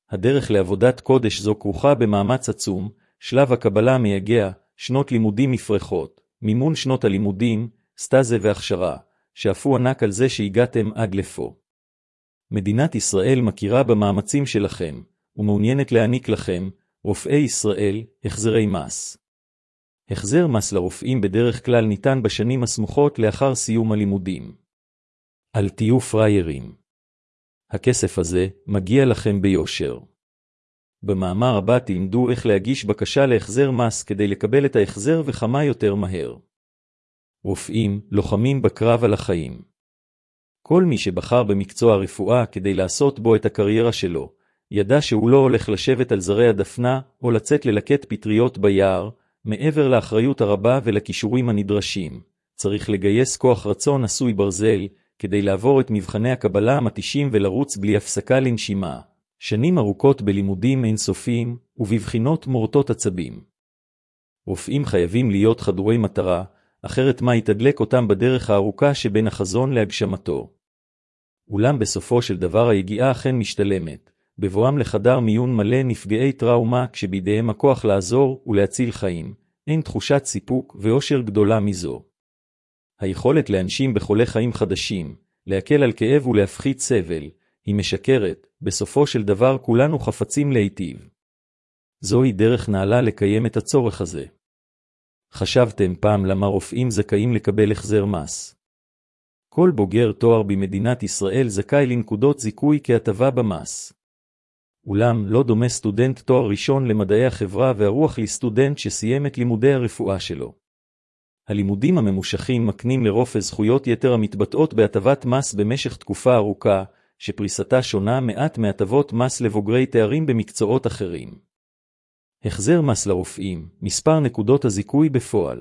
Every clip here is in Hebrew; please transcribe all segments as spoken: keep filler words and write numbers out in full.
הדרך לעבודת קודש זו כרוכה במאמץ עצום, שלב הקבלה מייגע, שנות לימודים מפרחות, מימון שנות הלימודים, סטאזה והכשרה, שאפו ענק על זה שהגעתם עד לפה. מדינת ישראל מכירה במאמצים שלכם, ומעוניינת להעניק לכם, רופאי ישראל, החזרי מס. החזר מס לרופאים בדרך כלל ניתן בשנים הסמוכות לאחר סיום הלימודים. אל תהיו פריירים. הכסף הזה מגיע לכם ביושר. במאמר הבא תלמדו איך להגיש בקשה להחזר מס כדי לקבל את ההחזר וכמה יותר מהר. רופאים, לוחמים בקרב על החיים. כל מי שבחר במקצוע הרפואה כדי לעשות בו את הקריירה שלו, ידע שהוא לא הולך לשבת על זרי הדפנה או לצאת ללקט פטריות ביער, מעבר לאחריות הרבה ולכישורים הנדרשים. צריך לגייס כוח רצון עשוי ברזל, כדי לעבור את מבחני הקבלה המתישים ולרוץ בלי הפסקה לנשימה. שנים ארוכות בלימודים אינסופיים ובבחינות מורטות עצבים. רופאים חייבים להיות חדורי מטרה, אחרת מה יתדלק אותם בדרך הארוכה שבין החזון להגשמתו. אולם בסופו של דבר היגיעה אכן משתלמת, בבואם לחדר מיון מלא נפגעי טראומה כשבידיהם הכוח לעזור ולהציל חיים, אין תחושת סיפוק ואושר גדולה מזו. היכולת לאנשים בחולי חיים חדשים, להקל על כאב ולהפחית סבל, היא משקרת, בסופו של דבר כולנו חפצים להיטיב. זוהי דרך נעלה לקיים את הצורך הזה. חשבתם פעם למה רופאים זכאים לקבל החזר מס? כל בוגר תואר במדינת ישראל זכאי לנקודות זיכוי כהטבה במס. אולם לא דומה סטודנט תואר ראשון למדעי החברה והרוח לסטודנט שסיים את לימודי הרפואה שלו. הלימודים הממושכים מקנים לרופא זכויות יתר המתבטאות בהטבת מס במשך תקופה ארוכה, שפריסתה שונה מעט מהטבות מס לבוגרי תארים במקצועות אחרים. החזר מס לרופאים, מספר נקודות הזיכוי בפועל.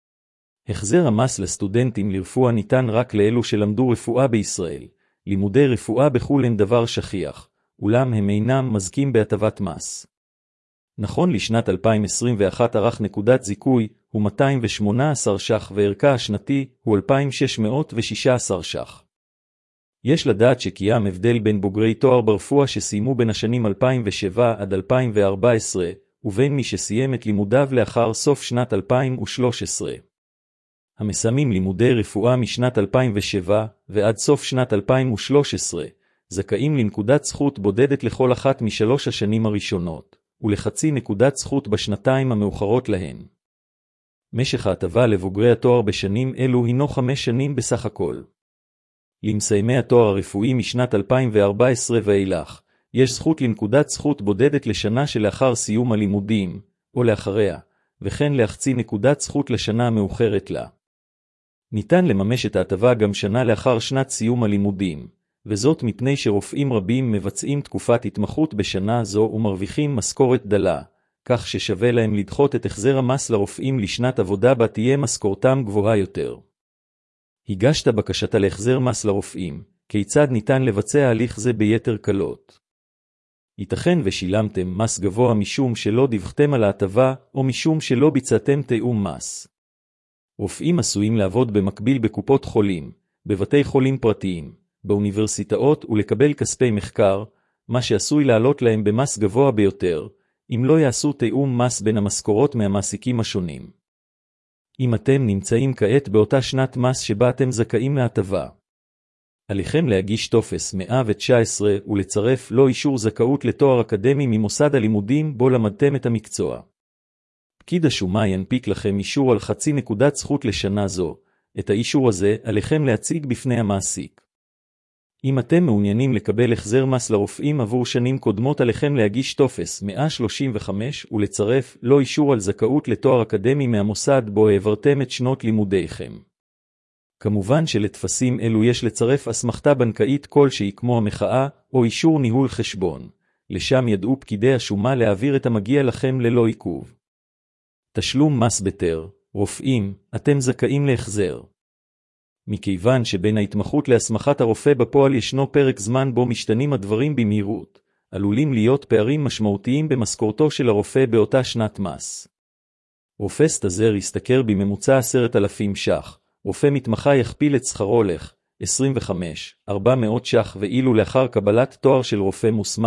החזר המס לסטודנטים לרפואה ניתן רק לאלו שלמדו רפואה בישראל. לימודי רפואה בחו"ל הם דבר שכיח, אולם הם אינם מזכים בהטבת מס. נכון לשנת אלפיים עשרים ואחת ערך נקודת זיכוי הוא מאתיים ושמונה עשר ש"ח וערכה השנתי הוא אלפיים שש מאות ושישה עשר ש"ח. יש לדעת שקיים הבדל בין בוגרי תואר ברפואה שסיימו בין השנים אלפיים ושבע עד אלפיים וארבע עשרה, ובין מי שסיים את לימודיו לאחר סוף שנת אלפיים ושלוש עשרה. המסיימים לימודי רפואה משנת אלפיים ושבע ועד סוף שנת אלפיים ושלוש עשרה, זכאים לנקודת זכות בודדת לכל אחת משלוש השנים הראשונות, ולחצי נקודת זכות בשנתיים המאוחרות להן. משך ההטבה לבוגרי התואר בשנים אלו הינו חמש שנים בסך הכל. למסיימי התואר הרפואי משנת אלפיים וארבע עשרה ואילך, יש זכות לנקודת זכות בודדת לשנה שלאחר סיום הלימודים, או לאחריה, וכן להחצי נקודת זכות לשנה המאוחרת לה. ניתן לממש את ההטבה גם שנה לאחר שנת סיום הלימודים, וזאת מפני שרופאים רבים מבצעים תקופת התמחות בשנה זו ומרוויחים משכורת דלה, כך ששווה להם לדחות את החזר המס לרופאים לשנת עבודה בה תהיה משכורתם גבוהה יותר. הגשת בקשתה להחזר מס לרופאים, כיצד ניתן לבצע הליך זה ביתר קלות? ייתכן ושילמתם מס גבוה משום שלא דיווחתם על ההטבה או משום שלא ביצעתם תיאום מס. רופאים עשויים לעבוד במקביל בקופות חולים, בבתי חולים פרטיים, באוניברסיטאות ולקבל כספי מחקר, מה שעשוי לעלות להם במס גבוה ביותר, אם לא יעשו תיאום מס בין המשכורות מהמעסיקים השונים. אם אתם נמצאים כעת באותה שנת מס שבה אתם זכאים להטבה, עליכם להגיש טופס מאה תשע עשרה ולצרף לו אישור זכאות לתואר אקדמי ממוסד הלימודים בו למדתם את המקצוע. פקיד השומה ינפיק לכם אישור על חצי נקודת זכות לשנה זו. את האישור הזה עליכם להציג בפני המעסיק. אם אתם מעוניינים לקבל החזר מס לרופאים עבור שנים קודמות עליכם להגיש טופס מאה שלושים וחמש ולצרף לו אישור על זכאות לתואר אקדמי מהמוסד בו העברתם את שנות לימודיכם. כמובן שלתפסים אלו יש לצרף אסמכתה בנקאית כלשהי כמו המחאה או אישור ניהול חשבון. לשם ידעו פקידי השומה להעביר את המגיע לכם ללא עיכוב. תשלום מס בתר, רופאים, אתם זכאים להחזר. מכיוון שבין ההתמחות להסמכת הרופא בפועל ישנו פרק זמן בו משתנים הדברים במהירות, עלולים להיות פערים משמעותיים במשכורתו של הרופא באותה שנת מס. רופא סטאזר ישתכר בממוצע עשרת אלפים ש"ח, רופא מתמחה יכפיל את שכרו לך, עשרים וחמש אלף ארבע מאות ש"ח, ואילו לאחר קבלת תואר של רופא מוסמך,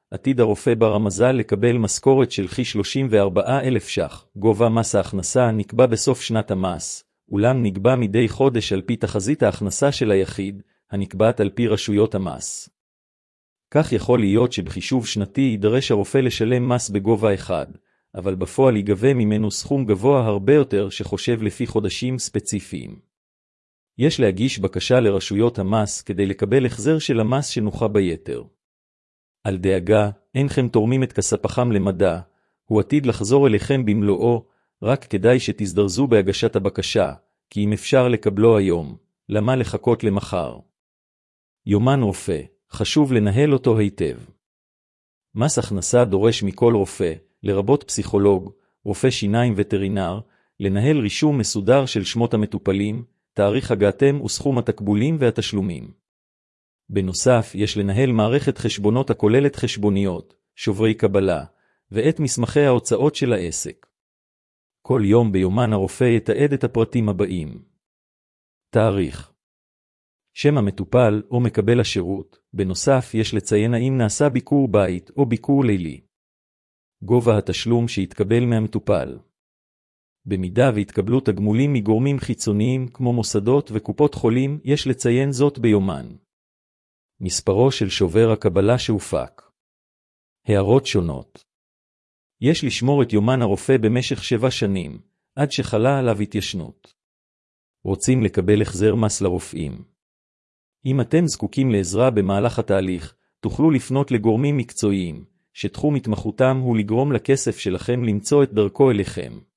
עתיד הרופא בר המזל לקבל משכורת של כ-שלושים וארבעה אלף ש"ח. גובה מס ההכנסה נקבע בסוף שנת המס, אולם נקבע מדי חודש על פי תחזית ההכנסה של היחיד, הנקבעת על פי רשויות המס. כך יכול להיות שבחישוב שנתי יידרש הרופא לשלם מס בגובה אחד, אבל בפועל ייגבה ממנו סכום גבוה הרבה יותר שחושב לפי חודשים ספציפיים. יש להגיש בקשה לרשויות המס כדי לקבל החזר של המס שנוחה ביתר. אל דאגה, אינכם תורמים את כספכם למדע, הוא עתיד לחזור אליכם במלואו, רק כדאי שתזדרזו בהגשת הבקשה, כי אם אפשר לקבלו היום, למה לחכות למחר? יומן רופא, חשוב לנהל אותו היטב. מס הכנסה דורש מכל רופא, לרבות פסיכולוג, רופא שיניים וטרינר, לנהל רישום מסודר של שמות המטופלים, תאריך הגעתם וסכום התקבולים והתשלומים. בנוסף, יש לנהל מערכת חשבונות הכוללת חשבוניות, שוברי קבלה, ואת מסמכי ההוצאות של העסק. כל יום ביומן הרופא יתעד את הפרטים הבאים. תאריך. שם המטופל או מקבל השירות, בנוסף יש לציין האם נעשה ביקור בית או ביקור לילי. גובה התשלום שהתקבל מהמטופל. במידה והתקבלו תגמולים מגורמים חיצוניים כמו מוסדות וקופות חולים, יש לציין זאת ביומן. מספרו של שובר הקבלה שהופק. הערות שונות. יש לשמור את יומן הרופא במשך שבע שנים, עד שחלה עליו התיישנות. רוצים לקבל החזר מס לרופאים. אם אתם זקוקים לעזרה במהלך התהליך, תוכלו לפנות לגורמים מקצועיים, שתחום התמחותם הוא לגרום לכסף שלכם למצוא את דרכו אליכם.